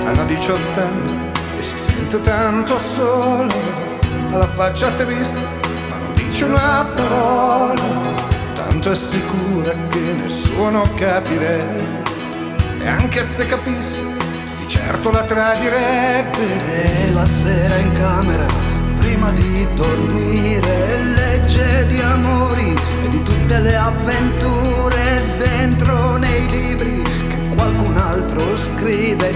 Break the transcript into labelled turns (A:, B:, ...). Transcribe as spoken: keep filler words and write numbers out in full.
A: hanno diciotto anni e si sente tanto solo, ha la faccia triste ma non dice una parola, tanto è sicura che nessuno capirebbe, e anche se capisse di certo la tradirebbe.
B: E la sera in camera prima di dormire legge di amori e di tutte le avventure